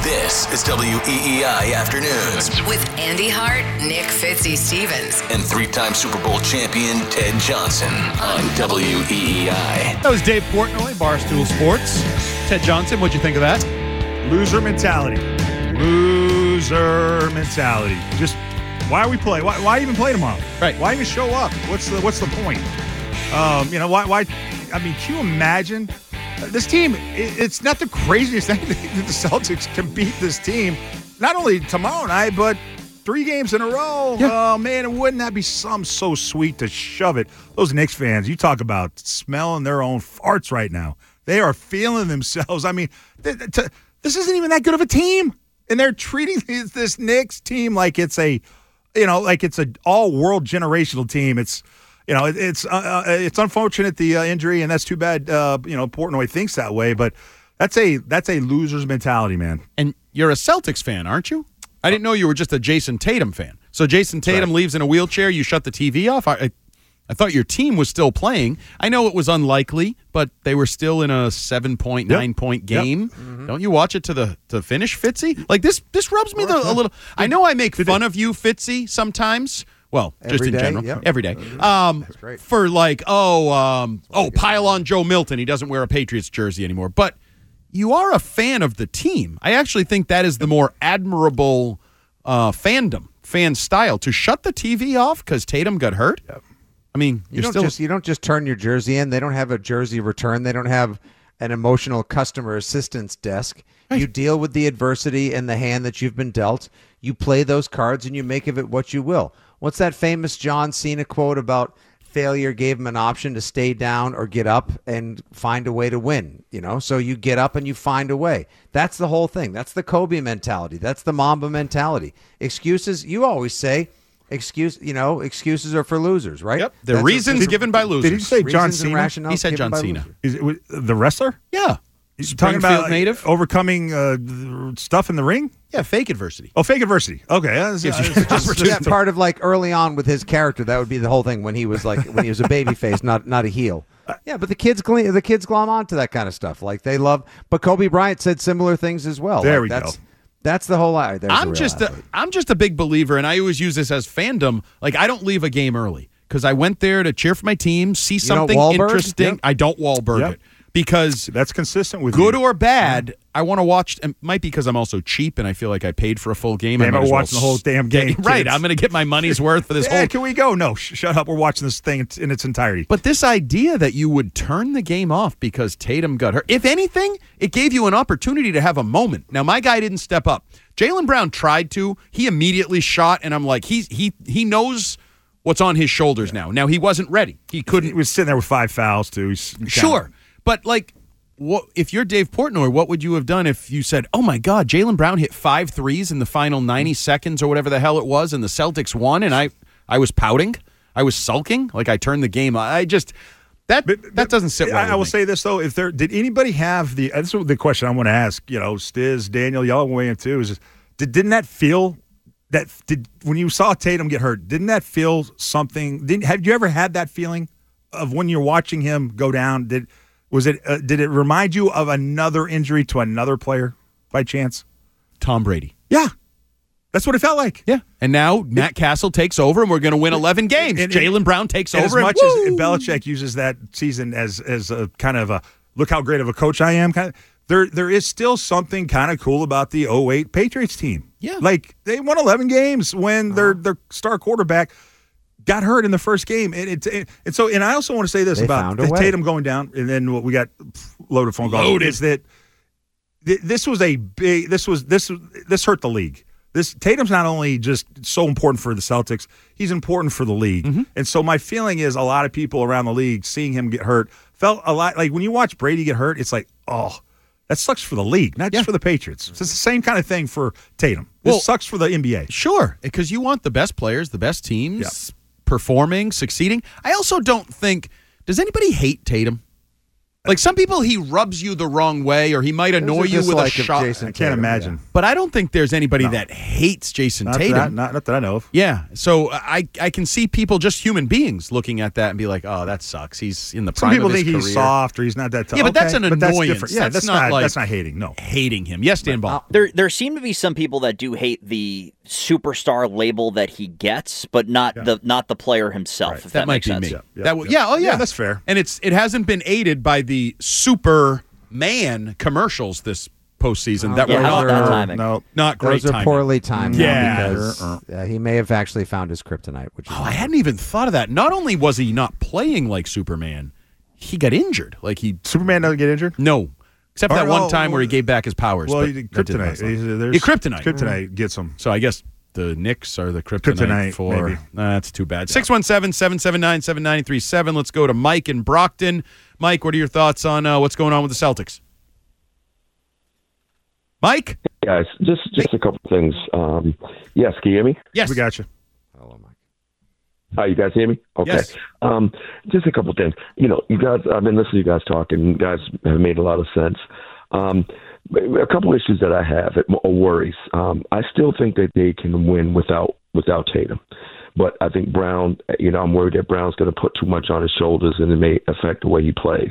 This is WEEI Afternoons with Andy Hart, Nick Fitzy-Stevens, and three-time Super Bowl champion Ted Johnson on WEEI. That was Dave Portnoy, Barstool Sports. Ted Johnson, what'd you think of that? Loser mentality. Loser mentality. Just why we play? Why even play tomorrow? Right. Why even show up? What's the point? Why? I mean, can you imagine? This team, it's not the craziest thing that the Celtics can beat this team, not only tomorrow night, but 3 games in a row. Yeah. Oh, man, wouldn't that be so sweet to shove it? Those Knicks fans, you talk about smelling their own farts right now. They are feeling themselves. I mean, this isn't even that good of a team, and they're treating this Knicks team like it's a all-world generational team. It's unfortunate the injury, and that's too bad. Portnoy thinks that way, but that's a loser's mentality, man. And you're a Celtics fan, aren't you? I didn't know you were just a Jason Tatum fan. So Jason Tatum leaves in a wheelchair. You shut the TV off. I thought your team was still playing. I know it was unlikely, but they were still in a 7-point, 9-point game. Yep. Mm-hmm. Don't you watch it to the finish, Fitzy? Like this rubs me a little. I know I make fun of you, Fitzy, sometimes. Well, just in general, every day. That's great. For like, pile on Joe Milton. He doesn't wear a Patriots jersey anymore. But you are a fan of the team. I actually think that is the more admirable fan style, to shut the TV off because Tatum got hurt. Yep. I mean, you don't just turn your jersey in. They don't have a jersey return. They don't have an emotional customer assistance desk. Right. You deal with the adversity and the hand that you've been dealt. You play those cards and you make of it what you will. What's that famous John Cena quote about failure gave him an option to stay down or get up and find a way to win? So you get up and you find a way. That's the whole thing. That's the Kobe mentality. That's the Mamba mentality. Excuses, you always say, excuses are for losers, right? Yep. The reasons given by losers. Did you say John Cena? He said John Cena. Is it the wrestler? Yeah. He's talking about native overcoming stuff in the ring? Yeah, fake adversity. Oh, fake adversity. Okay. Just part of like early on with his character. That would be the whole thing when he was a baby face, not a heel. Yeah, but the kids glom onto that kind of stuff. Like they love. But Kobe Bryant said similar things as well. There we go. That's the whole. I'm just a big believer, and I always use this as fandom. Like I don't leave a game early because I went there to cheer for my team, see something interesting. Yep. I don't Wahlberg it. Because that's consistent with good or bad, I want to watch. It might be because I'm also cheap and I feel like I paid for a full game. I'm watching the whole damn game. Right, I'm going to get my money's worth for this whole. Can we go? No, shut up. We're watching this thing in its entirety. But this idea that you would turn the game off because Tatum got hurt, if anything, it gave you an opportunity to have a moment. Now, my guy didn't step up. Jaylen Brown tried to. He immediately shot, and I'm like, he knows what's on his shoulders now. Now, he wasn't ready. He couldn't. He was sitting there with 5 fouls, too. Sure. But, if you're Dave Portnoy, what would you have done if you said, oh, my God, Jaylen Brown hit 5 threes in the final 90 seconds or whatever the hell it was, and the Celtics won, and I was pouting? I was sulking? Like I turned the game on. That doesn't sit well with I will me. say this, though. Did anybody have this is the question I want to ask, Stiz, Daniel, y'all weigh in, too. Didn't that feel when you saw Tatum get hurt, didn't that feel something? Have you ever had that feeling of when you're watching him go down? Did it remind you of another injury to another player by chance? Tom Brady. Yeah. That's what it felt like. Yeah. And now Matt Castle takes over and we're going to win 11 games. Jaylen Brown takes over. As much as Belichick uses that season as a kind of a look how great of a coach I am, kind of, there is still something kind of cool about the 2008 Patriots team. Yeah. Like they won 11 games when their star quarterback got hurt in the first game, and I also want to say this about Tatum going down, and then what we got loaded phone calls is that this hurt the league. Tatum's not only just so important for the Celtics, he's important for the league, and so my feeling is a lot of people around the league seeing him get hurt felt a lot like when you watch Brady get hurt, it's like that sucks for the league, not just for the Patriots. It's the same kind of thing for Tatum. This sucks for the NBA. Sure, because you want the best players, the best teams. Performing, succeeding. I also don't think, does anybody hate Tatum? Like some people, he rubs you the wrong way, or he might annoy you with a shot. I can't imagine. Yeah. But I don't think there's anybody that hates Jason Tatum. Not that I know of. Yeah, so I can see people, just human beings, looking at that and be like, "Oh, that sucks. He's in the Some prime people of his think career." he's soft or he's not that tough. Yeah, but that's an That's annoyance. different. Yeah, That's not like that's not hating. No, hating him. Yes, Dan Ball. There seem to be some people that do hate the superstar label that he gets, but not the player himself. Right. If That that might makes be sense. me. Yeah, that's fair. And it hasn't been aided by the Superman commercials this postseason that yeah, were how about that timing? not great. Those are timing. poorly timed. Yeah. Because he may have actually found his kryptonite. Which is Oh, I hadn't even thought of that. Not only was he not playing like Superman, he got injured. Like Superman doesn't get injured. no, except that Oh, one no. time where he gave back his powers. Well, but he did that didn't last long. kryptonite. Yeah, kryptonite. Kryptonite gets him. So I guess the Knicks are the kryptonite for. maybe. That's too bad. 617-779-7937. Let's go to Mike in Brockton. Mike, what are your thoughts on what's going on with the Celtics? Mike? Guys, just a couple things. Yes, can you hear me? Yes. We got you. Hello, Mike. Hi, you guys hear me? Okay. Yes. Just a couple things. You guys, I've been listening to you guys talk, and you guys have made a lot of sense. A couple issues that I have, or worries. I still think that they can win without Tatum. But I think Brown, I'm worried that Brown's going to put too much on his shoulders, and it may affect the way he plays.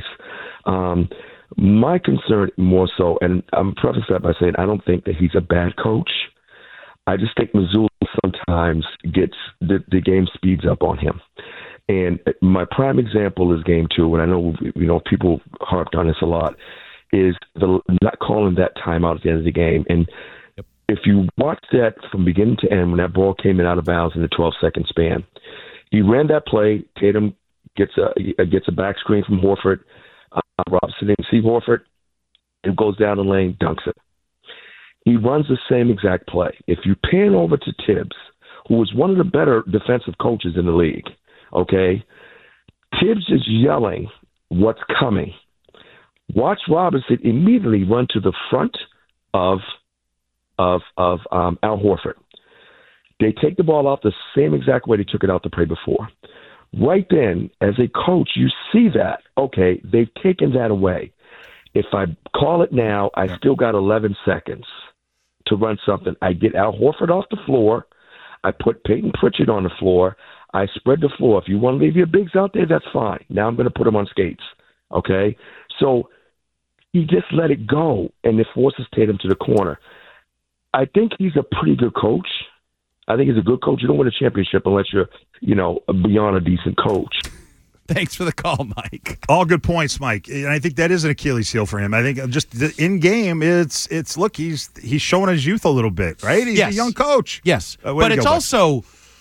My concern more so, and I'm preface that by saying I don't think that he's a bad coach. I just think Mazzulla sometimes gets the game speeds up on him. And my prime example is game 2, and I know people harped on this a lot, is the not calling that timeout at the end of the game. And if you watch that from beginning to end, when that ball came in out of bounds in the 12-second span, he ran that play. Tatum gets a back screen from Horford. Robinson didn't see Horford, and goes down the lane, dunks it. He runs the same exact play. If you pan over to Tibbs, who is one of the better defensive coaches in the league, okay, Tibbs is yelling what's coming. Watch Robinson immediately run to the front of Al Horford. They take the ball out the same exact way they took it out the play before. Right then, as a coach, you see that, okay, they've taken that away. If I call it now, I still got 11 seconds to run something. I get Al Horford off the floor. I put Peyton Pritchard on the floor. I spread the floor. If you want to leave your bigs out there, that's fine. Now I'm going to put them on skates, okay? So he just let it go, and it forces Tatum to the corner. I think he's a pretty good coach. I think he's a good coach. You don't win a championship unless you're, beyond a decent coach. Thanks for the call, Mike. All good points, Mike. And I think that is an Achilles heel for him. I think just in game, it's look, he's showing his youth a little bit, right? He's a young coach. Yes, but it's also,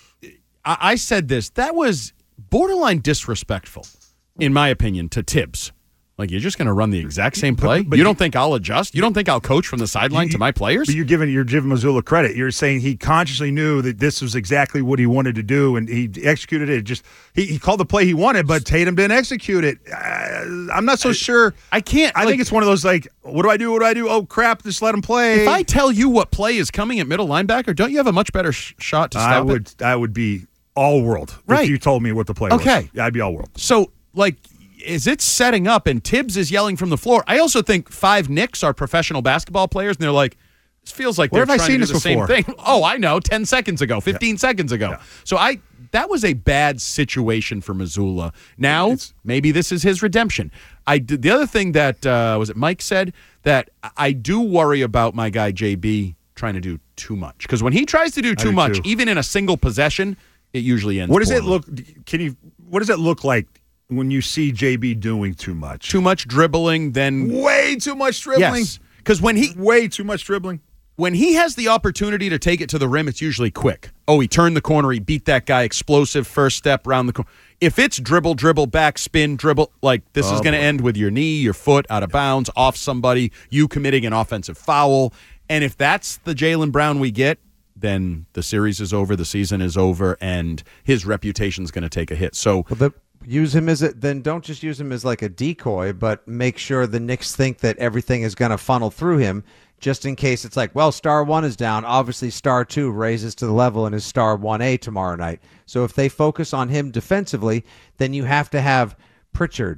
I said this, that was borderline disrespectful, in my opinion, to Tibbs. Like, you're just going to run the exact same play? But you don't think I'll adjust? You don't think I'll coach from the sideline to my players? But you're giving Mazzulla credit. You're saying he consciously knew that this was exactly what he wanted to do, and he executed it. Just he called the play he wanted, but Tatum didn't execute it. I'm not so sure. I can't. I think it's one of those, like, what do I do? What do I do? Oh, crap, just let him play. If I tell you what play is coming at middle linebacker, don't you have a much better shot to stop it? I would be all world if you told me what the play was. Okay. Yeah, I'd be all world. So, like, is it setting up and Tibbs is yelling from the floor? I also think 5 Knicks are professional basketball players, and they're like, this feels like Where they're have I trying to seen do the this same before? thing. Oh, I know, 10 seconds ago, 15 seconds ago. Yeah. So that was a bad situation for Mazzulla. Now, maybe this is his redemption. The other thing that, was it Mike said, that I do worry about my guy JB trying to do too much. Because when he tries to do too much, even in a single possession, it usually ends What does poorly. what does it look like when you see JB doing too much? Too much dribbling, then Way too much dribbling. yes. Because Way too much dribbling. when he has the opportunity to take it to the rim, it's usually quick. Oh, he turned the corner, he beat that guy, explosive first step around the corner. If it's dribble, back, spin, dribble, like this is going to end with your knee, your foot out of bounds, off somebody, you committing an offensive foul. And if that's the Jaylen Brown we get, then the series is over, the season is over, and his reputation is going to take a hit. So Then don't just use him as like a decoy, but make sure the Knicks think that everything is going to funnel through him, just in case it's like, well, star 1 is down. Obviously, star 2 raises to the level and is star 1A tomorrow night. So if they focus on him defensively, then you have to have Pritchard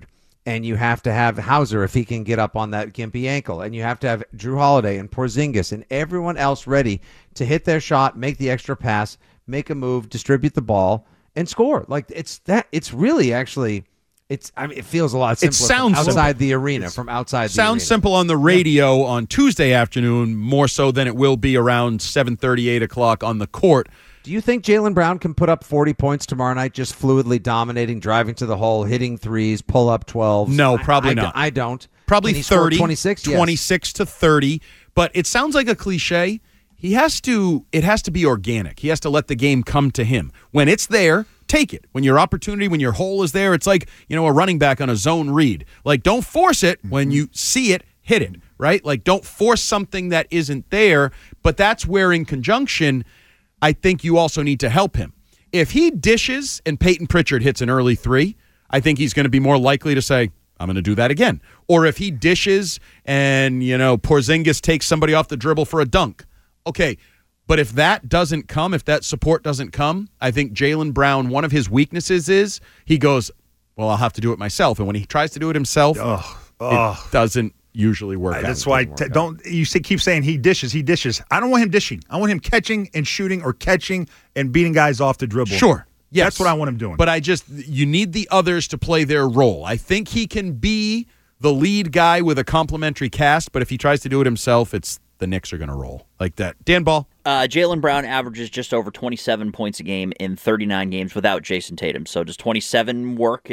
and you have to have Hauser if he can get up on that gimpy ankle, and you have to have Drew Holiday and Porzingis and everyone else ready to hit their shot, make the extra pass, make a move, distribute the ball, and score. Like it's really actually. It feels a lot simpler. It sounds from outside the arena. From outside, sounds simple on the radio on Tuesday afternoon, more so than it will be around 7:30, 8 o'clock on the court. Do you think Jaylen Brown can put up 40 points tomorrow night, just fluidly dominating, driving to the hole, hitting threes, pull up 12s? No, probably not. I don't. Probably 30, 26, 26 to 30. But it sounds like a cliche. It has to be organic. He has to let the game come to him. When it's there, take it. When your opportunity, when your hole is there, it's like, a running back on a zone read. Like, don't force it. When you see it, hit it, right? Like, don't force something that isn't there. But that's where, in conjunction, I think you also need to help him. If he dishes and Peyton Pritchard hits an early three, I think he's going to be more likely to say, I'm going to do that again. Or if he dishes and, Porzingis takes somebody off the dribble for a dunk. Okay, but if that doesn't come, if that support doesn't come, I think Jaylen Brown, one of his weaknesses is he goes, well, I'll have to do it myself. And when he tries to do it himself, it doesn't usually work out. That's why keep saying he dishes. I don't want him dishing. I want him catching and shooting, or catching and beating guys off the dribble. Sure. Yes. That's what I want him doing. But you need the others to play their role. I think he can be the lead guy with a complementary cast, but if he tries to do it himself, the Knicks are going to roll like that. Dan Ball? Jaylen Brown averages just over 27 points a game in 39 games without Jason Tatum. So does 27 work?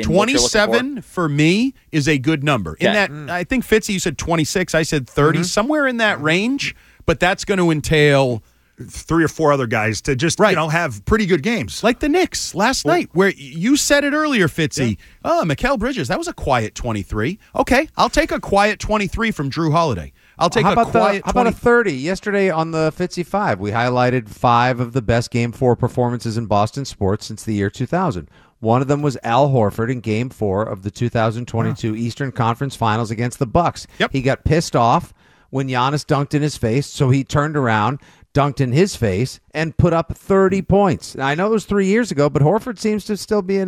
27 for me is a good number. Okay. In that, I think, Fitzy, you said 26. I said 30. Somewhere in that range, but that's going to entail 3 or 4 other guys to just have pretty good games. Like the Knicks last night, where you said it earlier, Fitzy. Yeah. Mikal Bridges, that was a quiet 23. Okay, I'll take a quiet 23 from Drew Holiday. I'll take a quiet 20. How about a 30? Yesterday on the Fitzy 5, we highlighted 5 of the best Game 4 performances in Boston sports since the year 2000. One of them was Al Horford in Game 4 of the 2022 Eastern Conference Finals against the Bucks. Yep. He got pissed off when Giannis dunked in his face, so he turned around, dunked in his face, and put up 30 points. Now, I know it was 3 years ago, but Horford seems to still be in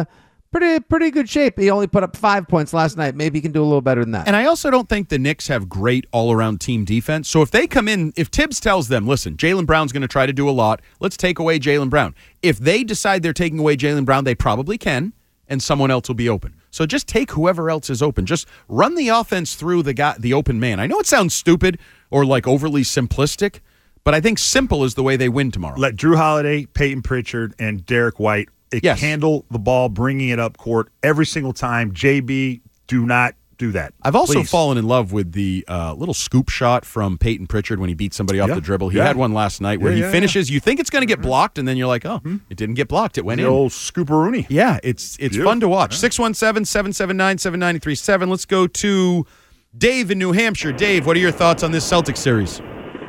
pretty good shape. He only put up 5 points last night. Maybe he can do a little better than that. And I also don't think the Knicks have great all-around team defense. So if they come in, if Tibbs tells them, listen, Jaylen Brown's going to try to do a lot, let's take away Jaylen Brown. If they decide they're taking away Jaylen Brown, they probably can, and someone else will be open. So just take whoever else is open. Just run the offense through the open man. I know it sounds stupid or like overly simplistic, but I think simple is the way they win tomorrow. Let Drew Holiday, Peyton Pritchard, and Derek White handle the ball, bringing it up court every single time. JB, do not do that. I've also fallen in love with the little scoop shot from Peyton Pritchard when he beat somebody off the dribble. He had one last night where he finishes. You think it's going to get blocked, and then you're like, oh, it didn't get blocked. It went in. The old scooperoonie. Yeah, it's fun to watch. 617-779-7937. Let's go to Dave in New Hampshire. Dave, what are your thoughts on this Celtics series?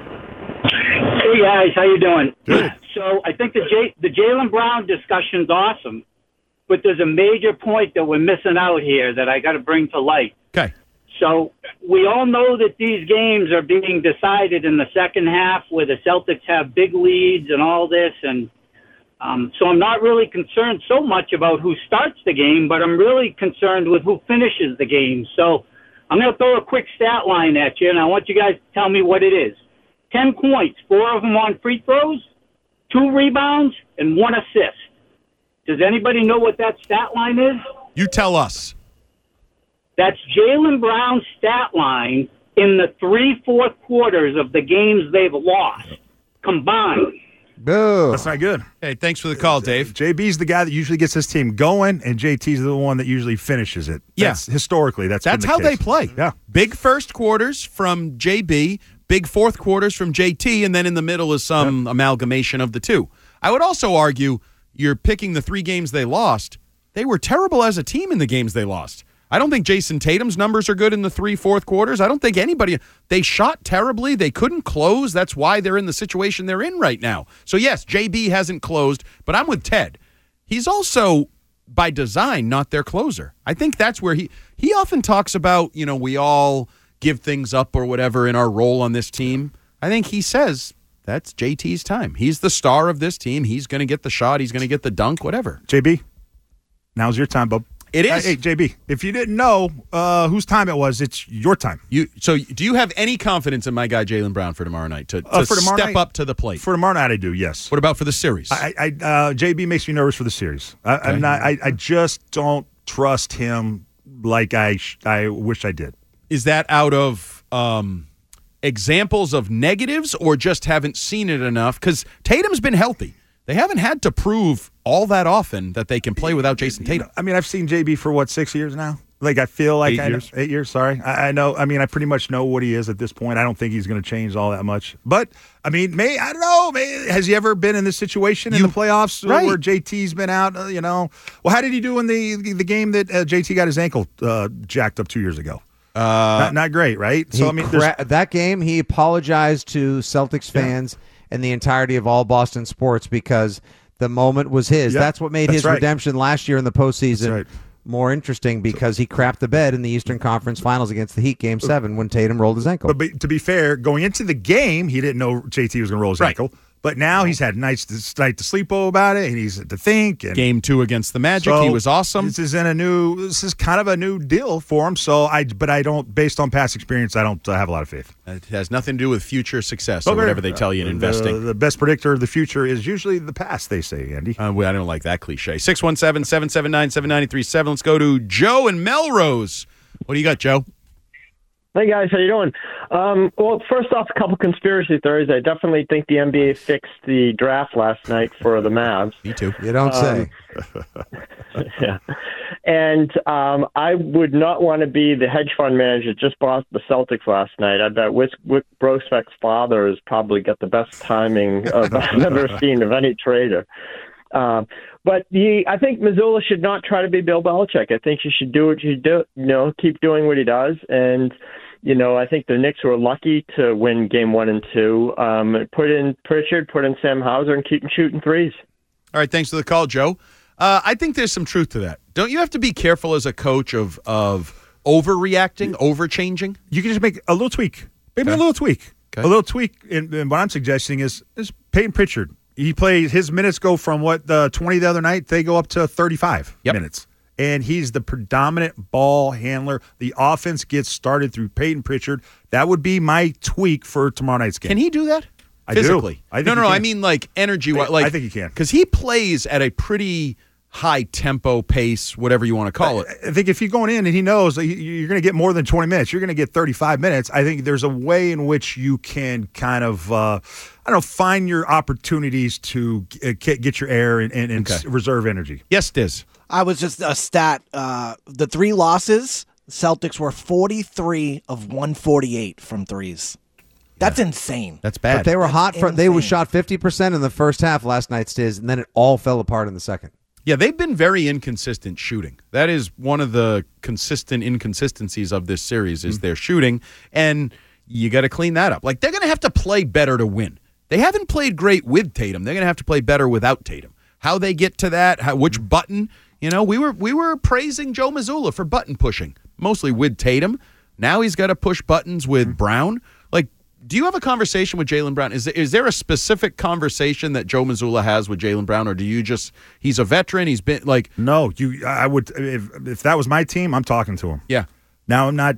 Hey, guys. How you doing? Good. So I think the Jaylen Brown discussion's awesome, but there's a major point that we're missing out here that I got to bring to light. Okay. So we all know that these games are being decided in the second half where the Celtics have big leads and all this. And so I'm not really concerned so much about who starts the game, but I'm really concerned with who finishes the game. So I'm going to throw a quick stat line at you, and I want you guys to tell me what it is. 10 points, 4 of them on free throws, 2 rebounds, and 1 assist. Does anybody know what that stat line is? You tell us. That's Jaylen Brown's stat line in the 3 fourth quarters of the games they've lost combined. Boo. That's not good. Hey, thanks for the call, Dave. JB's the guy that usually gets his team going, and JT's the one that usually finishes it. Historically, that's been the how case. they play. Yeah. Big first quarters from JB, big fourth quarters from JT, and then in the middle is some amalgamation of the two. I would also argue you're picking the 3 games they lost. They were terrible as a team in the games they lost. I don't think Jason Tatum's numbers are good in the 3 fourth quarters. I don't think anybody – they shot terribly. They couldn't close. That's why they're in the situation they're in right now. So, yes, JB hasn't closed, but I'm with Ted. He's also, by design, not their closer. I think that's where he often talks about, we all give things up or whatever in our role on this team. I think he says that's JT's time. He's the star of this team. He's going to get the shot. He's going to get the dunk, whatever. JB, now's your time, bub. It is. Hey, JB, if you didn't know whose time it was, it's your time. So do you have any confidence in my guy Jaylen Brown for tomorrow night to step up to the plate? For tomorrow night, I do, yes. What about for the series? JB makes me nervous for the series. I just don't trust him like I wish I did. Is that out of examples of negatives or just haven't seen it enough? Because Tatum's been healthy. They haven't had to prove all that often that they can play without Jason Tatum. I mean, I've seen JB for, 6 years now? Like, I feel like 8 years. 8 years, sorry. I know. I mean, I pretty much know what he is at this point. I don't think he's going to change all that much. But, I mean, I don't know. Has he ever been in this situation in the playoffs where JT's been out, Well, how did he do in the game that JT got his ankle jacked up 2 years ago? Not great, right? So, that game, he apologized to Celtics fans and the entirety of all Boston sports because the moment was his. Yep, that's what made his redemption last year in the postseason more interesting because he crapped the bed in the Eastern Conference Finals against the Heat Game 7 when Tatum rolled his ankle. But to be fair, going into the game, he didn't know JT was going to roll his ankle. But now he's had nights to sleep about it, and he's to think. And Game 2 against the Magic, he was awesome. This is kind of a new deal for him. So but I don't, based on past experience, I don't have a lot of faith. It has nothing to do with future success or whatever they tell you in investing. The best predictor of the future is usually the past, they say, Andy. I don't like that cliche. 617-779-7937. Let's go to Joe and Melrose. What do you got, Joe? Hey, guys. How you doing? Well, first off, a couple conspiracy theories. I definitely think the NBA fixed the draft last night for the Mavs. Me too. You don't say. Yeah. And I would not want to be the hedge fund manager that just bought the Celtics last night. I bet Wyc Grousbeck's father has probably got the best timing I've ever seen of any trader. But I think Mazzulla should not try to be Bill Belichick. I think he should do what he do. Keep doing what he does. And I think the Knicks were lucky to win Game 1 and 2. Put in Pritchard, put in Sam Hauser, and keep them shooting threes. All right, thanks for the call, Joe. I think there's some truth to that. Don't you have to be careful as a coach of overreacting, overchanging? You can just make a little tweak. Maybe a little tweak. Okay. A little tweak. And what I'm suggesting is Peyton Pritchard. He plays, his minutes go from 20 the other night, they go up to 35 minutes. And he's the predominant ball handler. The offense gets started through Peyton Pritchard. That would be my tweak for tomorrow night's game. Can he do that? Physically? No, I mean like energy. I think he can. Because he plays at a pretty high tempo pace, whatever you want to call it. I think if you're going in and he knows that you're going to get more than 20 minutes, you're going to get 35 minutes. I think there's a way in which you can kind of, find your opportunities to get your air and reserve energy. Yes, Diz. I was just a stat. The 3 losses, Celtics were 43 of 148 from threes. That's insane. That's bad. But they were hot. They were shot 50% in the first half last night, Stiz, and then it all fell apart in the second. Yeah, they've been very inconsistent shooting. That is one of the consistent inconsistencies of this series is their shooting, and you got to clean that up. Like, they're going to have to play better to win. They haven't played great with Tatum. They're going to have to play better without Tatum. How they get to that, which button, we were praising Joe Mazzulla for button pushing, mostly with Tatum. Now he's got to push buttons with Brown. Like, do you have a conversation with Jaylen Brown? Is there a specific conversation that Joe Mazzulla has with Jaylen Brown, or do you just, he's a veteran, he's been like... No, I would, if that was my team, I'm talking to him. Yeah. Now I'm not,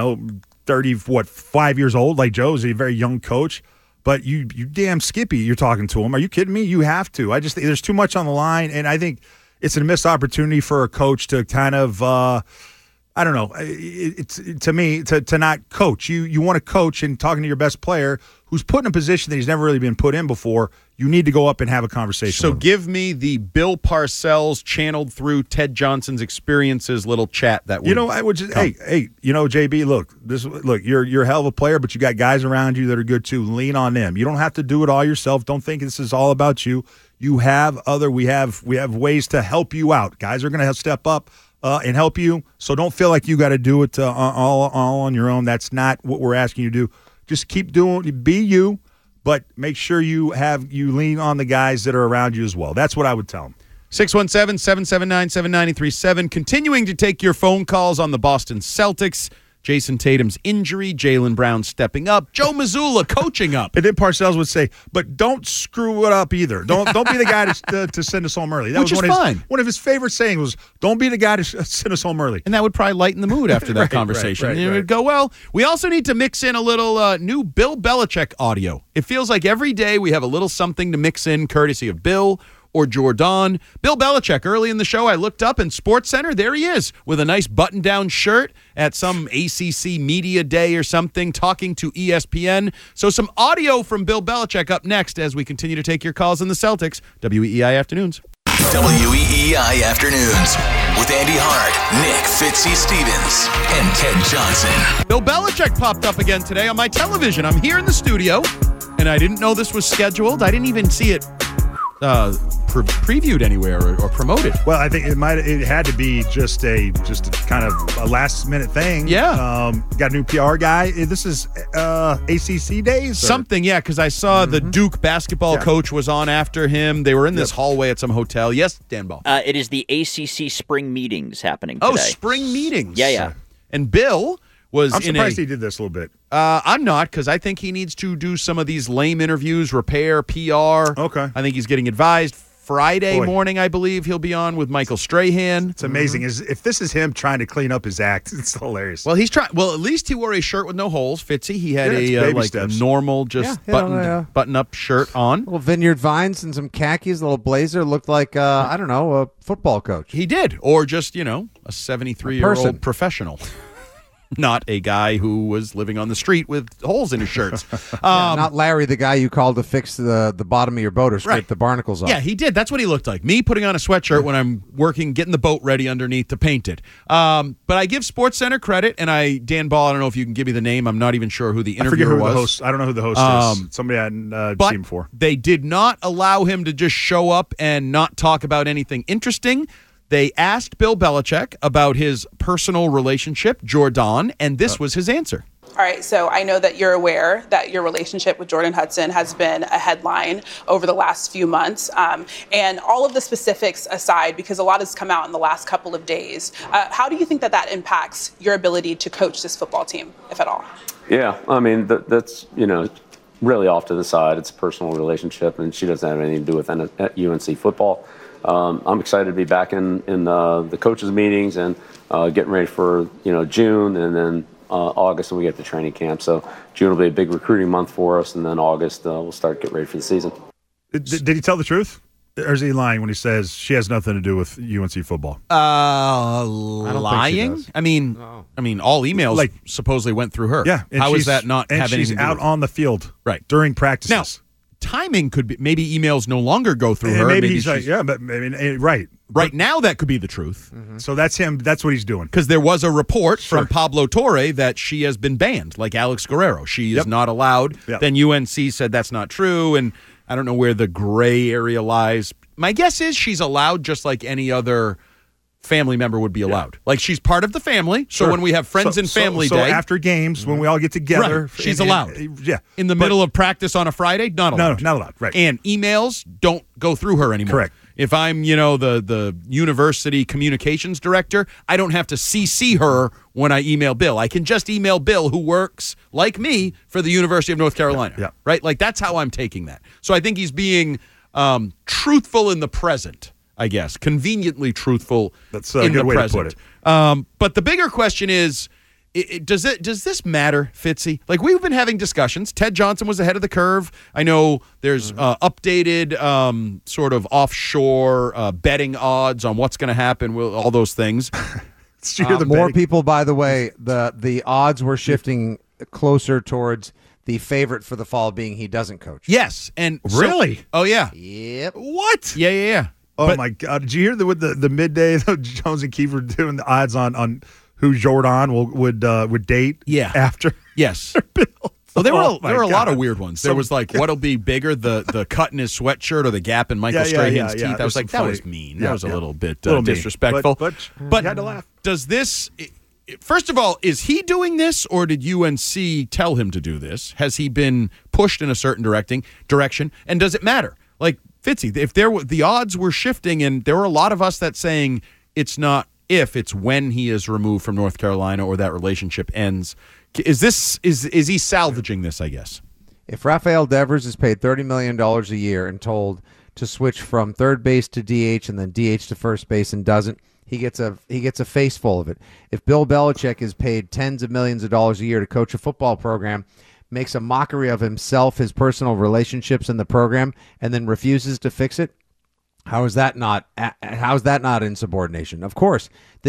5 years old like Joe. He's a very young coach, but you damn Skippy, you're talking to him. Are you kidding me? You have to. I just think there's too much on the line, and I think it's a missed opportunity for a coach to kind of... I don't know. It's to me to not coach. You want to coach and talking to your best player who's put in a position that he's never really been put in before. You need to go up and have a conversation. So with him. give me the Bill Parcells channeled through Ted Johnson's experiences little chat that would. I would just hey, JB, look, you're a hell of a player, but you got guys around you that are good too. Lean on them. You don't have to do it all yourself. Don't think this is all about you. You have we have ways to help you out. Guys are going to have to step up. And help you. So don't feel like you got to do it all on your own. That's not what we're asking you to do. Just keep doing, be you, but make sure you lean on the guys that are around you as well. That's what I would tell them. 617-779-7937. Continuing to take your phone calls on the Boston Celtics. Jason Tatum's injury, Jaylen Brown stepping up, Joe Mazzulla coaching up. And then Parcells would say, but don't screw it up either. Don't be the guy to send us home early. That Which was is fine. One of his favorite sayings was, don't be the guy to send us home early. And that would probably lighten the mood after that Right, conversation. right, And it would go, well, we also need to mix in a little new Bill Belichick audio. It feels like every day we have a little something to mix in, courtesy of Bill or Jordan. Bill Belichick, early in the show, I looked up in SportsCenter. There he is with a nice button-down shirt at some ACC media day or something, talking to ESPN. So some audio from Bill Belichick up next as we continue to take your calls in the Celtics. WEEI Afternoons. WEEI Afternoons with Andy Hart, Nick Fitzy-Stevens, and Ted Johnson. Bill Belichick popped up again today on my television. I'm here in the studio, and I didn't know this was scheduled. I didn't even see it previewed anywhere or promoted. Well, I think it had to be just a kind of a last minute thing. Yeah. Got a new PR guy. This is ACC days? Or? Something, yeah, because I saw the Duke basketball coach was on after him. They were in this hallway at some hotel. Yes, Dan Ball. It is the ACC spring meetings happening today. Oh, spring meetings. Yeah. And Bill was I'm surprised he did this a little bit. I'm not, because I think he needs to do some of these lame interviews, repair, PR. Okay. I think he's getting advised. Friday morning, I believe, he'll be on with Michael Strahan. It's amazing. If this is him trying to clean up his act, it's hilarious. Well, he's trying. Well, at least he wore a shirt with no holes. Fitzy, he had a normal, just button-up shirt on. Little Vineyard Vines and some khakis, a little blazer. Looked like I don't know, a football coach. He did, or just a 73-year-old professional. Not a guy who was living on the street with holes in his shirts. Not Larry, the guy you called to fix the bottom of your boat or scrape the barnacles off. Yeah, he did. That's what he looked like. Me putting on a sweatshirt when I'm working, getting the boat ready underneath to paint it. But I give SportsCenter credit, and Dan Ball, I don't know if you can give me the name. I'm not even sure who the interviewer was. I don't know who the host is. Somebody I hadn't seen before. They did not allow him to just show up and not talk about anything interesting. They asked Bill Belichick about his personal relationship, Jordan, and this was his answer. All right, so I know that you're aware that your relationship with Jordan Hudson has been a headline over the last few months. And all of the specifics aside, because a lot has come out in the last couple of days, how do you think that impacts your ability to coach this football team, if at all? Yeah, I mean, that's, really off to the side. It's a personal relationship, and she doesn't have anything to do with UNC football. I'm excited to be back in the coaches' meetings and getting ready for June, and then August when we get to training camp. So June will be a big recruiting month for us, and then August we'll start to get ready for the season. Did he tell the truth? Or is he lying when he says she has nothing to do with UNC football? Lying? I mean, all emails supposedly went through her. Yeah. How is that not have anything to do she's out on the field during practices. Now, timing could be, maybe emails no longer go through her. Maybe he's like, but right. Right now, that could be the truth. Mm-hmm. So that's him. That's what he's doing. Because there was a report from Pablo Torre that she has been banned, like Alex Guerrero. She is not allowed. Yep. Then UNC said that's not true, and I don't know where the gray area lies. My guess is she's allowed just like any other family member would be allowed. Like, she's part of the family, so when we have friends and family day. So after games, when we all get together. She's allowed. In the middle of practice on a Friday, not allowed. No, not allowed, right. And emails don't go through her anymore. Correct. If I'm, the university communications director, I don't have to CC her when I email Bill. I can just email Bill, who works, like me, for the University of North Carolina. Yeah. Right? Like, that's how I'm taking that. So I think he's being truthful in the present, I guess. Conveniently truthful That's a in good the way present. to put it. But the bigger question is, does this matter, Fitzy? Like, we've been having discussions. Ted Johnson was ahead of the curve. I know there's updated sort of offshore betting odds on what's going to happen with all those things. More people, by the way, the odds were shifting closer towards the favorite for the fall being he doesn't coach. Yes. And really? Oh, yeah. Yep. What? Yeah. Oh, my God. Did you hear with the midday, Jones and Keefe were doing the odds on who Jordan would date after? Yes. Bill. Well, there were a lot of weird ones. There was like, what'll be bigger, the cut in his sweatshirt or the gap in Michael Strahan's teeth? I was like, that was mean. That was a little bit disrespectful. But you had to laugh. Does this... First of all, is he doing this, or did UNC tell him to do this? Has he been pushed in a certain direction? And does it matter? Like, Fitzy, if the odds were shifting, and there were a lot of us that saying it's not if it's when he is removed from North Carolina or that relationship ends. Is he salvaging this, I guess? If Rafael Devers is paid $30 million a year and told to switch from third base to DH and then DH to first base and doesn't, he gets a face full of it. If Bill Belichick is paid tens of millions of dollars a year to coach a football program, makes a mockery of himself, his personal relationships in the program, and then refuses to fix it, how is that not insubordination? Of course,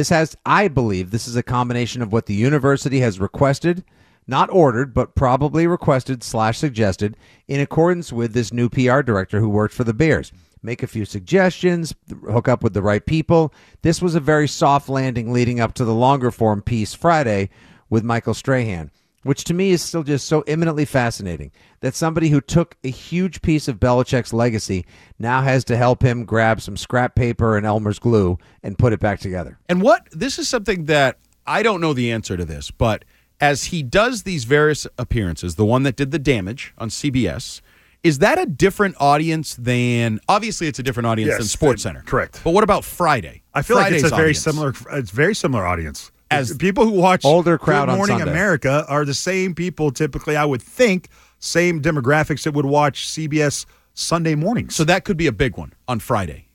I believe this is a combination of what the university has requested, not ordered, but probably requested / suggested in accordance with this new PR director who worked for the Bears. Make a few suggestions, hook up with the right people. This was a very soft landing leading up to the longer form piece Friday with Michael Strahan, which to me is still just so eminently fascinating that somebody who took a huge piece of Belichick's legacy now has to help him grab some scrap paper and Elmer's glue and put it back together. And this is something that I don't know the answer to this, but as he does these various appearances, the one that did the damage on CBS, is that a different audience than, obviously it's a different audience than SportsCenter. Correct. But what about Friday? I feel Friday's like audience? it's very similar audience. As people who watch older crowd Good Morning on Sunday. America are the same people typically, I would think, same demographics that would watch CBS Sunday mornings. So that could be a big one on Friday.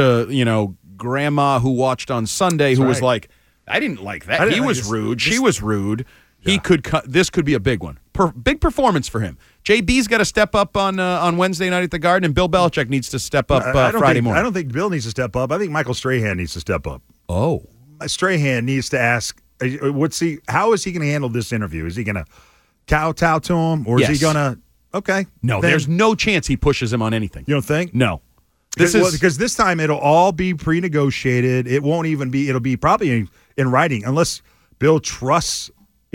To grandma who watched on Sunday who was like, I didn't like that. He was rude. She was rude. He could this could be a big one. Big performance for him. JB's got to step up on Wednesday night at the Garden, and Bill Belichick needs to step up Friday morning. I don't think Bill needs to step up. I think Michael Strahan needs to step up. Oh. Strahan needs to ask, how is he going to handle this interview? Is he going to kowtow to him, or is he going to, okay. No, there's no chance he pushes him on anything. You don't think? No. Because this time it'll all be pre-negotiated. It won't even be, it'll be probably in writing, unless Bill trusts,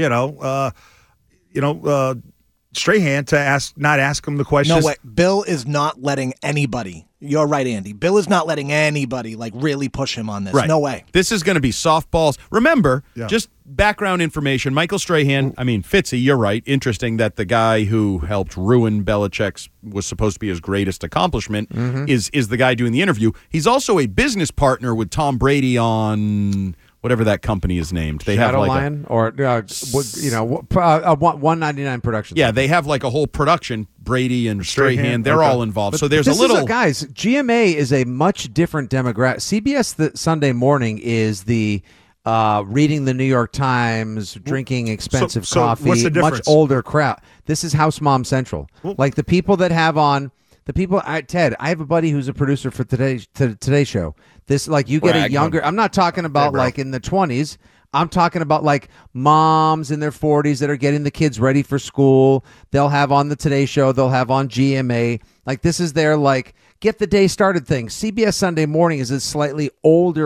Strahan to not ask him the questions. No way. Bill is not letting anybody. You're right, Andy. Bill is not letting anybody really push him on this. Right. No way. This is going to be softballs. Remember, just background information. Michael Strahan. Fitzy, you're right. Interesting that the guy who helped ruin Belichick's was supposed to be his greatest accomplishment is the guy doing the interview. He's also a business partner with Tom Brady on whatever that company is named. They Shadow have Lion or 199 Productions. Yeah, they have like a whole production. Brady and Strahan, they're all involved. So there's a little guys. GMA is a much different demographic. CBS the Sunday morning is the reading the New York Times, drinking expensive coffee. What's the difference? Much older crowd. This is House Mom Central. Like the people that have on. Ted, I have a buddy who's a producer for today's show. This, you get a younger. I'm not talking about in the 20s. I'm talking about moms in their 40s that are getting the kids ready for school. They'll have on the Today Show. They'll have on GMA. This is their get the day started thing. CBS Sunday morning is a slightly older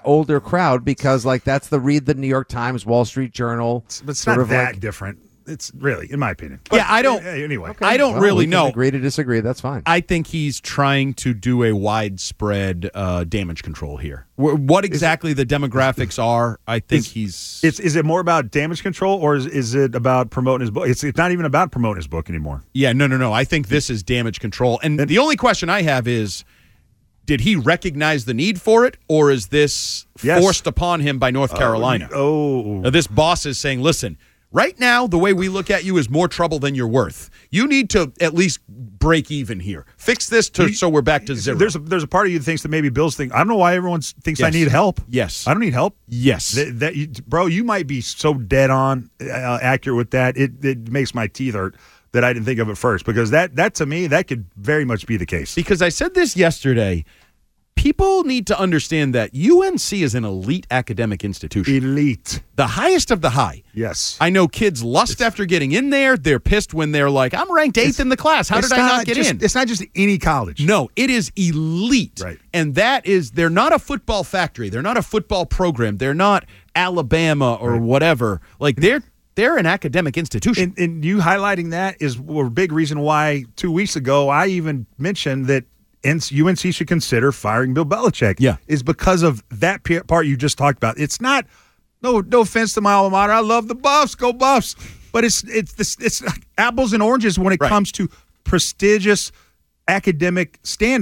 crowd because that's the read the New York Times, Wall Street Journal. But it's not that different. It's really, in my opinion. But, I don't. Anyway, okay. I don't really know. Agree to disagree. That's fine. I think he's trying to do a widespread damage control here. What exactly the demographics are, I think he's. Is it more about damage control, or is it about promoting his book? It's not even about promoting his book anymore. Yeah, no. I think this is damage control, and the only question I have is, did he recognize the need for it, or is this forced upon him by North Carolina? Now, this boss is saying, listen. Right now, the way we look at you is more trouble than you're worth. You need to at least break even here. Fix this so we're back to zero. There's a part of you that thinks that maybe Bill's thinking, I don't know why everyone thinks I need help. Yes. I don't need help. Yes. Bro, you might be so dead on accurate with that. It makes my teeth hurt that I didn't think of it first, because that to me, that could very much be the case. Because I said this yesterday. People need to understand that UNC is an elite academic institution. Elite. The highest of the high. Yes. I know kids lust after getting in there. They're pissed when they're like, I'm ranked 8th in the class. How did I not get in? It's not just any college. No, it is elite. Right. And they're not a football factory. They're not a football program. They're not Alabama or whatever. They're an academic institution. And you highlighting that is a big reason why 2 weeks ago I even mentioned that UNC should consider firing Bill Belichick. Yeah. Is because of that part you just talked about. It's not, no offense to my alma mater. I love the Buffs. Go Buffs. But it's apples and oranges when it comes to prestigious academic standards.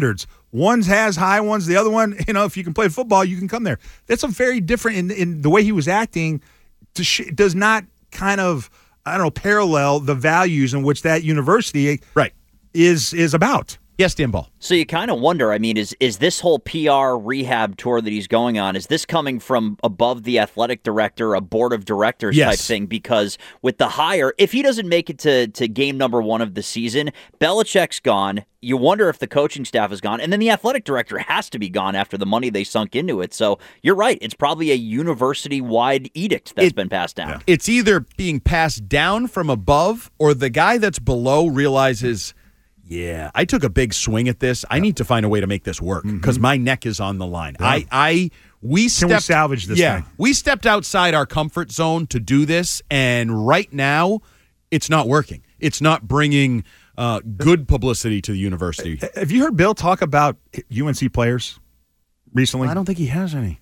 One has high ones. The other one, if you can play football, you can come there. That's a very different in the way he was acting. Does not kind of, parallel the values in which that university is about. Yes, Dan Ball. So you kind of wonder, is this whole PR rehab tour that he's going on, is this coming from above the athletic director, a board of directors type thing? Because with the hire, if he doesn't make it to game number 1 of the season, Belichick's gone. You wonder if the coaching staff is gone. And then the athletic director has to be gone after the money they sunk into it. So you're right. It's probably a university-wide edict that's been passed down. Yeah. It's either being passed down from above or the guy that's below realizes, yeah, I took a big swing at this. I need to find a way to make this work because my neck is on the line. Yeah. We salvage this thing? We stepped outside our comfort zone to do this, and right now, it's not working. It's not bringing good publicity to the university. Have you heard Bill talk about UNC players recently? I don't think he has any.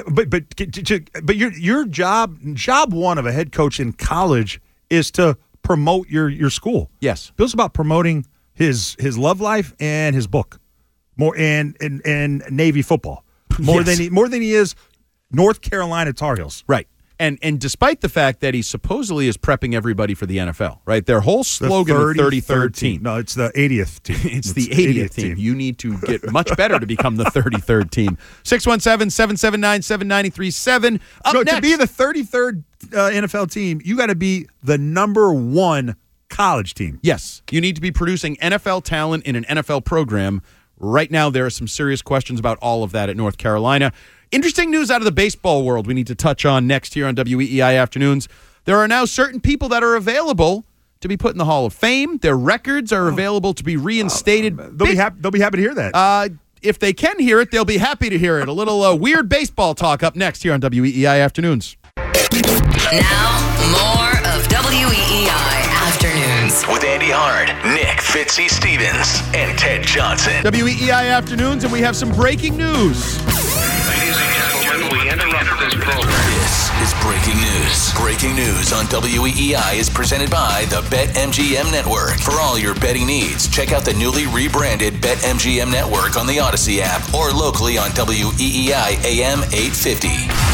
But your job one of a head coach in college is to promote your school. Yes, Bill's about promoting his love life and his book, more and Navy football more than he is North Carolina Tar Heels. Right. And despite the fact that he supposedly is prepping everybody for the NFL, right? Their whole slogan, the 33rd team. No, it's the 80th team. It's the 80th team. You need to get much better to become the 33rd team. 617-779-7937. Next. To be the 33rd NFL team, you got to be the number 1 college team. Yes. You need to be producing NFL talent in an NFL program. Right now, there are some serious questions about all of that at North Carolina. Interesting news out of the baseball world we need to touch on next here on WEEI Afternoons. There are now certain people that are available to be put in the Hall of Fame. Their records are available to be reinstated. They'll be happy to hear that. If they can hear it, they'll be happy to hear it. A little weird baseball talk up next here on WEEI Afternoons. Now, more of WEEI Afternoons. With Andy Hart, Nick Fitzy Stevens, and Ted Johnson. WEEI Afternoons, and we have some breaking news. Ladies and gentlemen, we interrupt this program. This is breaking news. Breaking news on WEEI is presented by the BetMGM Network. For all your betting needs, check out the newly rebranded BetMGM Network on the Odyssey app or locally on WEEI AM 850.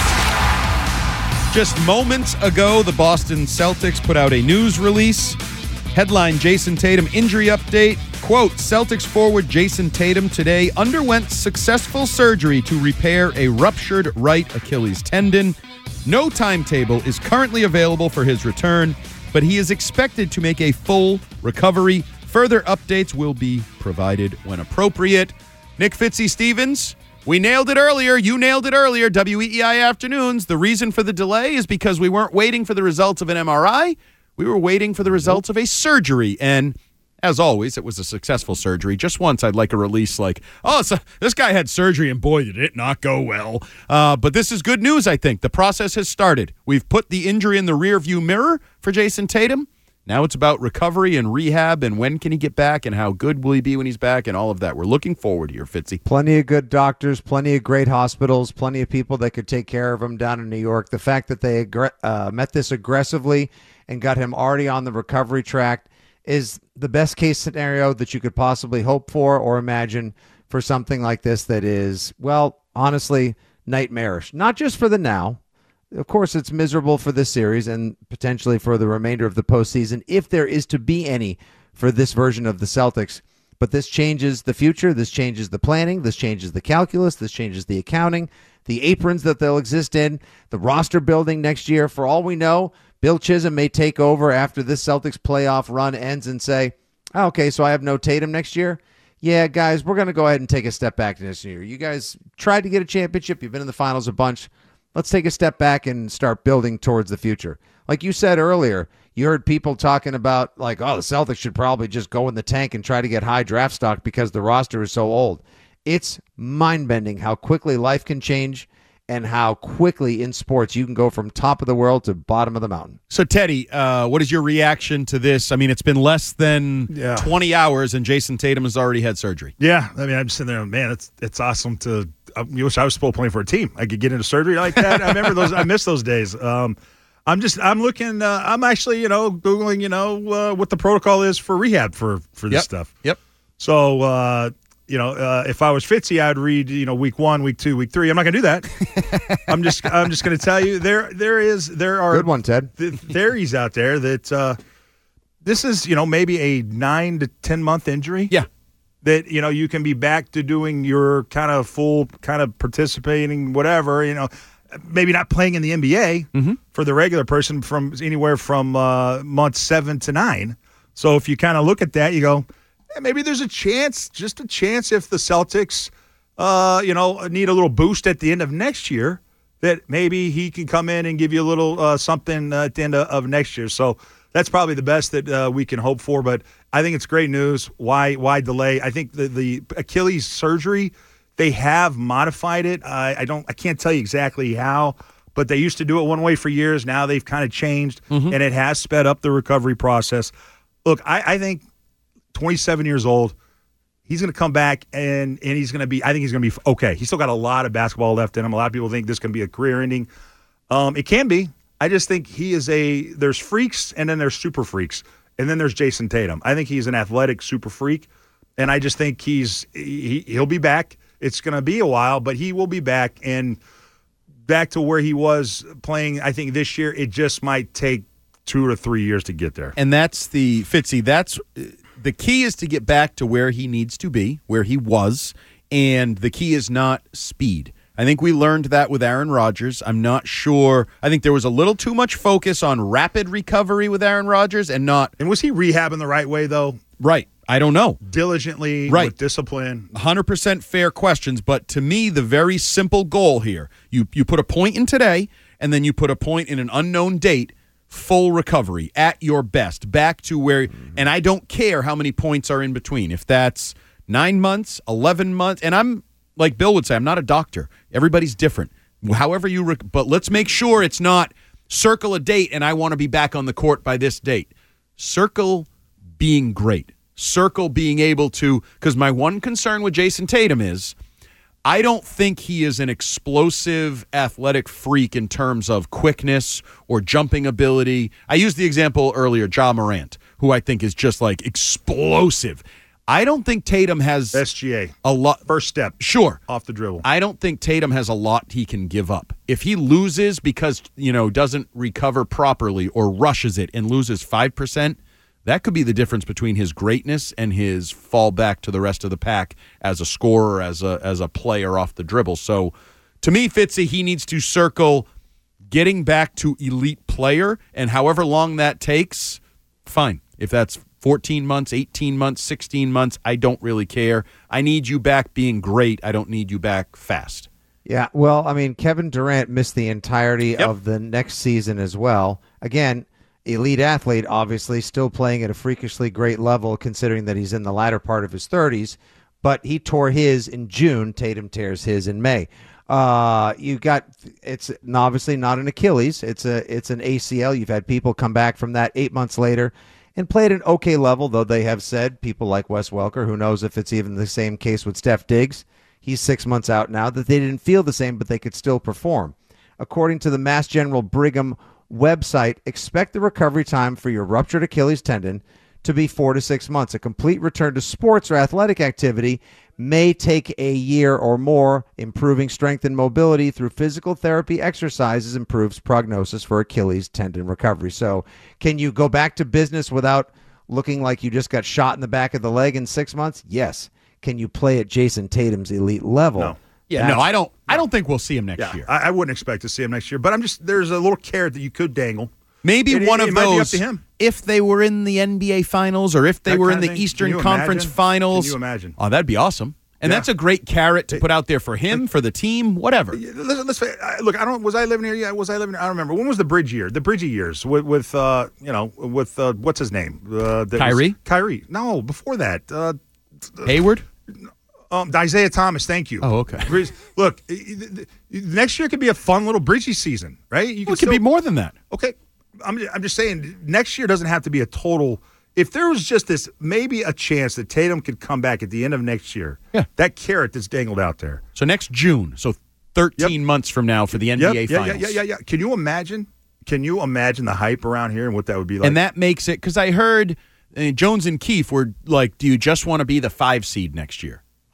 Just moments ago, the Boston Celtics put out a news release. Headline, Jason Tatum injury update. Quote, Celtics forward Jason Tatum today underwent successful surgery to repair a ruptured right Achilles tendon. No timetable is currently available for his return, but he is expected to make a full recovery. Further updates will be provided when appropriate. Nick Fitzy Stevens, we nailed it earlier. You nailed it earlier. WEEI Afternoons. The reason for the delay is because we weren't waiting for the results of an MRI. We were waiting for the results of a surgery. And as always, it was a successful surgery. Just once, I'd like a release like, so this guy had surgery and boy, did it not go well. But this is good news, I think. The process has started. We've put the injury in the rearview mirror for Jason Tatum. Now it's about recovery and rehab and when can he get back and how good will he be when he's back and all of that. We're looking forward here, Fitzy. Plenty of good doctors, plenty of great hospitals, plenty of people that could take care of him down in New York. The fact that they met this aggressively and got him already on the recovery track is the best case scenario that you could possibly hope for or imagine for something like this that is, well, honestly, nightmarish. Not just for the now. Of course, it's miserable for this series and potentially for the remainder of the postseason, if there is to be any for this version of the Celtics. But this changes the future. This changes the planning. This changes the calculus. This changes the accounting, the aprons that they'll exist in, the roster building next year. For all we know, Bill Chisholm may take over after this Celtics playoff run ends and say, okay, so I have no Tatum next year? Yeah, guys, we're going to go ahead and take a step back this year. You guys tried to get a championship. You've been in the finals a bunch. Let's take a step back and start building towards the future. Like you said earlier, you heard people talking about like, the Celtics should probably just go in the tank and try to get high draft stock because the roster is so old. It's mind-bending how quickly life can change and how quickly in sports you can go from top of the world to bottom of the mountain. So, Teddy, what is your reaction to this? I mean, it's been less than 20 hours, and Jason Tatum has already had surgery. Yeah, I mean, I'm sitting there, man, it's awesome to – I wish I was still playing for a team. I could get into surgery like that. I remember those – I miss those days. I'm looking I'm actually, Googling, what the protocol is for rehab for this stuff. Yep. So, if I was Fitzy, I'd read, week 1, week 2, week 3. I'm not going to do that. I'm just going to tell you there are good one, Ted. Theories out there that this is, maybe a 9 to 10 month injury. Yeah. That, you can be back to doing your kind of full kind of participating, whatever, maybe not playing in the NBA for the regular person from anywhere from month 7 to 9. So if you kind of look at that, you go, maybe there's just a chance if the Celtics, need a little boost at the end of next year, that maybe he can come in and give you a little something at the end of next year. So that's probably the best that we can hope for. But I think it's great news. Why delay? I think the Achilles surgery, they have modified it. I can't tell you exactly how, but they used to do it one way for years. Now they've kind of changed, and it has sped up the recovery process. Look, I think 27 years old, he's going to come back and he's going to be. I think he's going to be okay. He's still got a lot of basketball left in him. A lot of people think this can be a career ending. It can be. I just think he is there's freaks and then there's super freaks. And then there's Jason Tatum. I think he's an athletic super freak. And I just think he'll be back. It's going to be a while, but he will be back. And back to where he was playing, I think this year, it just might take 2 to 3 years to get there. And that's the key is to get back to where he needs to be, where he was. And the key is not speed. I think we learned that with Aaron Rodgers. I'm not sure. I think there was a little too much focus on rapid recovery with Aaron Rodgers and not. And was he rehabbing the right way, though? Right. I don't know. Diligently, right. With discipline. 100% fair questions. But to me, the very simple goal here, you put a point in today, and then you put a point in an unknown date, full recovery at your best, back to where, and I don't care how many points are in between. If that's 9 months, 11 months, and I'm, like Bill would say, I'm not a doctor. Everybody's different. However but let's make sure it's not circle a date and I want to be back on the court by this date. Circle being great. Circle being able to, because my one concern with Jason Tatum is I don't think he is an explosive athletic freak in terms of quickness or jumping ability. I used the example earlier, Ja Morant, who I think is just like explosive. I don't think Tatum has SGA a lot. First step, sure, off the dribble. I don't think Tatum has a lot he can give up. If he loses because doesn't recover properly or rushes it and loses 5%, that could be the difference between his greatness and his fall back to the rest of the pack as a scorer, as a player off the dribble. So, to me, Fitzy, he needs to circle getting back to elite player, and however long that takes, fine. If that's 14 months, 18 months, 16 months, I don't really care. I need you back being great. I don't need you back fast. Yeah, well, I mean, Kevin Durant missed the entirety of the next season as well. Again, elite athlete, obviously, still playing at a freakishly great level considering that he's in the latter part of his 30s, but he tore his in June. Tatum tears his in May. It's obviously not an Achilles. It's an ACL. You've had people come back from that 8 months later and play at an okay level, though they have said, people like Wes Welker, who knows if it's even the same case with Steph Diggs, he's 6 months out now, that they didn't feel the same, but they could still perform. According to the Mass General Brigham website, expect the recovery time for your ruptured Achilles tendon to be 4 to 6 months. A complete return to sports or athletic activity may take a year or more. Improving strength and mobility through physical therapy exercises improves prognosis for Achilles tendon recovery. So can you go back to business without looking like you just got shot in the back of the leg in 6 months? Yes. Can you play at Jason Tatum's elite level? No. Yeah, I don't think we'll see him next year. I wouldn't expect to see him next year, but there's a little carrot that you could dangle. Maybe one of might be up those, to him. if they were in the NBA Finals or if they were in the Eastern Conference Finals. Can you imagine? Oh, that'd be awesome. And that's a great carrot to put out there for him, for the team, whatever. Let's look. Was I living here? Yeah, was I living here? I don't remember. When was the Bridge year? The Bridgie years with what's his name? Kyrie. No, before that. Hayward. Isaiah Thomas. Thank you. Oh, okay. Look, next year could be a fun little Bridgie season, right? It could be more than that. Okay, I'm just saying. Next year doesn't have to be a total. If there was just maybe a chance that Tatum could come back at the end of next year, that carrot that's dangled out there. So next June, 13 months from now for the NBA Finals. Yeah. Can you imagine? The hype around here and what that would be like? And that makes it, because I heard Jones and Keefe were like, do you just want to be the 5 seed next year?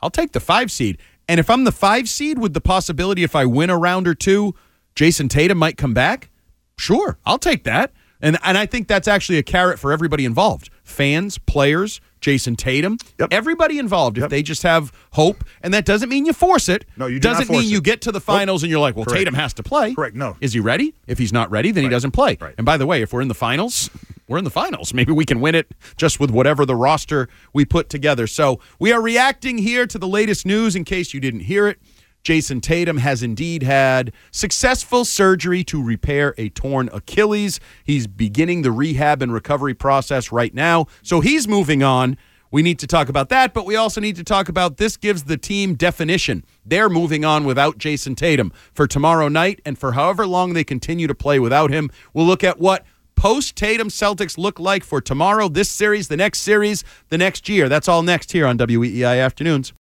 I'll take the 5 seed. And if I'm the 5 seed with the possibility if I win a round or two, Jason Tatum might come back, sure, I'll take that. And I think that's actually a carrot for everybody involved. Fans, players, Jason Tatum, everybody involved. If they just have hope, and that doesn't mean you force it. No, you do doesn't not force mean you it. get to the finals and you're like, well, Correct. Tatum has to play. Correct, no. Is he ready? If he's not ready, then he doesn't play. Right. And by the way, if we're in the finals, we're in the finals. Maybe we can win it just with whatever the roster we put together. So we are reacting here to the latest news in case you didn't hear it. Jason Tatum has indeed had successful surgery to repair a torn Achilles. He's beginning the rehab and recovery process right now. So he's moving on. We need to talk about that, but we also need to talk about this gives the team definition. They're moving on without Jason Tatum for tomorrow night, and for however long they continue to play without him. We'll look at what post-Tatum Celtics look like for tomorrow, this series, the next year. That's all next here on WEEI Afternoons.